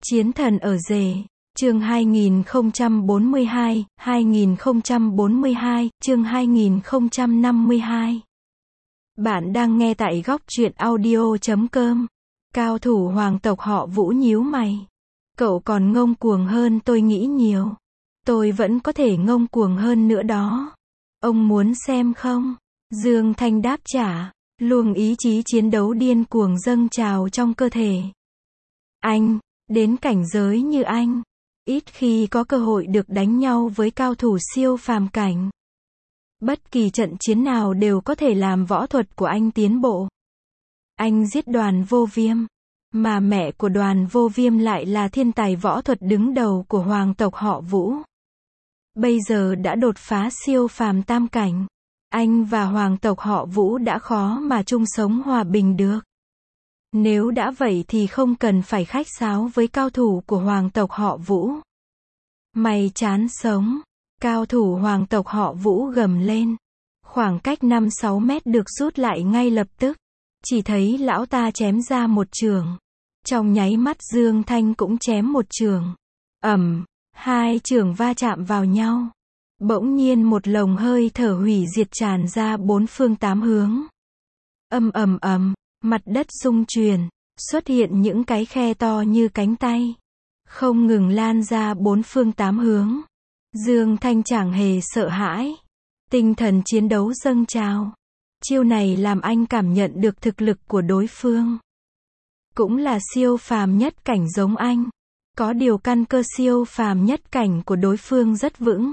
Chiến thần ở rể, chương 2042, chương 2052. Bạn đang nghe tại góc truyện audio.com. Cao thủ hoàng tộc họ Vũ nhíu mày. Cậu còn ngông cuồng hơn tôi nghĩ nhiều. Tôi vẫn có thể ngông cuồng hơn nữa đó. Ông muốn xem không? Dương Thanh đáp trả, luồng ý chí chiến đấu điên cuồng dâng trào trong cơ thể. Anh, đến cảnh giới như anh, ít khi có cơ hội được đánh nhau với cao thủ siêu phàm cảnh. Bất kỳ trận chiến nào đều có thể làm võ thuật của anh tiến bộ. Anh giết Đoàn Vô Viêm, mà mẹ của Đoàn Vô Viêm lại là thiên tài võ thuật đứng đầu của hoàng tộc họ Vũ. Bây giờ đã đột phá siêu phàm tam cảnh. Anh và hoàng tộc họ Vũ đã khó mà chung sống hòa bình được. Nếu đã vậy thì không cần phải khách sáo với cao thủ của hoàng tộc họ Vũ. Mày chán sống. Cao thủ hoàng tộc họ Vũ gầm lên. Khoảng cách 5-6 mét được rút lại ngay lập tức. Chỉ thấy lão ta chém ra một chưởng. Trong nháy mắt Dương Thanh cũng chém một chưởng. Hai chưởng va chạm vào nhau. Bỗng nhiên một lồng hơi thở hủy diệt tràn ra bốn phương tám hướng. Mặt đất rung chuyển, xuất hiện những cái khe to như cánh tay. Không ngừng lan ra bốn phương tám hướng. Dương Thanh chẳng hề sợ hãi. Tinh thần chiến đấu dâng trào. Chiêu này làm anh cảm nhận được thực lực của đối phương. Cũng là siêu phàm nhất cảnh giống anh. Có điều căn cơ siêu phàm nhất cảnh của đối phương rất vững.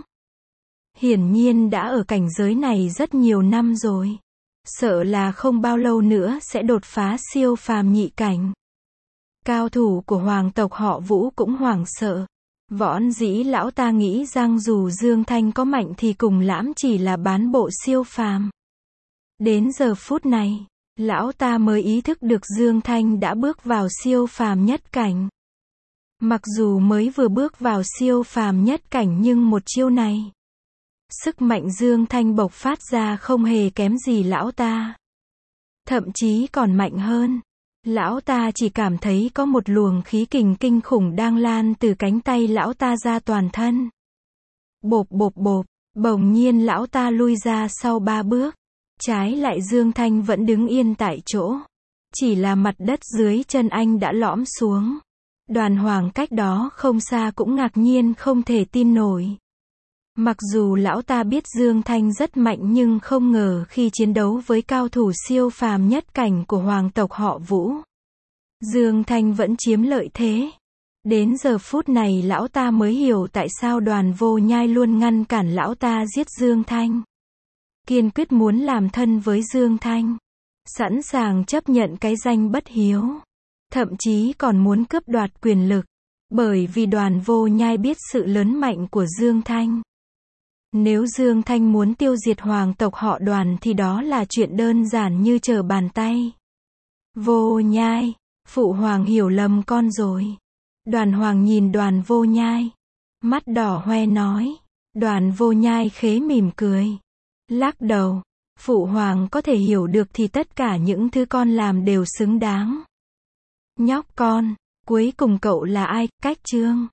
Hiển nhiên đã ở cảnh giới này rất nhiều năm rồi. Sợ là không bao lâu nữa sẽ đột phá siêu phàm nhị cảnh. Cao thủ của hoàng tộc họ Vũ cũng hoảng sợ. Võ dĩ lão ta nghĩ rằng dù Dương Thanh có mạnh thì cùng lắm chỉ là bán bộ siêu phàm. Đến giờ phút này, lão ta mới ý thức được Dương Thanh đã bước vào siêu phàm nhất cảnh. Mặc dù mới vừa bước vào siêu phàm nhất cảnh nhưng một chiêu này, sức mạnh Dương Thanh bộc phát ra không hề kém gì lão ta. Thậm chí còn mạnh hơn. Lão ta chỉ cảm thấy có một luồng khí kình kinh khủng đang lan từ cánh tay lão ta ra toàn thân. Bộp, bỗng nhiên lão ta lui ra sau 3 bước. Trái lại Dương Thanh vẫn đứng yên tại chỗ. Chỉ là mặt đất dưới chân anh đã lõm xuống. Đoàn Hoàng cách đó không xa cũng ngạc nhiên không thể tin nổi. Mặc dù lão ta biết Dương Thanh rất mạnh nhưng không ngờ khi chiến đấu với cao thủ siêu phàm nhất cảnh của hoàng tộc họ Vũ, Dương Thanh vẫn chiếm lợi thế. Đến giờ phút này lão ta mới hiểu tại sao Đoàn Vô Nhai luôn ngăn cản lão ta giết Dương Thanh. Kiên quyết muốn làm thân với Dương Thanh. Sẵn sàng chấp nhận cái danh bất hiếu. Thậm chí còn muốn cướp đoạt quyền lực. Bởi vì Đoàn Vô Nhai biết sự lớn mạnh của Dương Thanh. Nếu Dương Thanh muốn tiêu diệt hoàng tộc họ Đoàn thì đó là chuyện đơn giản như trở bàn tay. Vô Nhai, phụ hoàng hiểu lầm con rồi. Đoàn Hoàng nhìn Đoàn Vô Nhai. Mắt đỏ hoe nói. Đoàn Vô Nhai khế mỉm cười. Lắc đầu. Phụ hoàng có thể hiểu được thì tất cả những thứ con làm đều xứng đáng. Nhóc con, cuối cùng cậu là ai? Cách Trương.